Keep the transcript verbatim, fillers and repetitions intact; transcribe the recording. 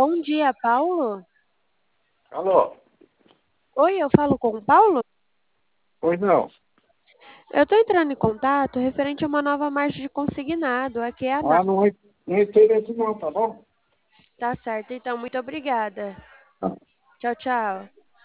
Bom dia, Paulo. Alô? Oi, eu falo com o Paulo? Pois não. Eu estou entrando em contato referente a uma nova marcha de consignado. Aqui é a Ná. Ah, não, é- não entrei nesse não, tá bom? Tá certo, então, muito obrigada. Tchau, tchau.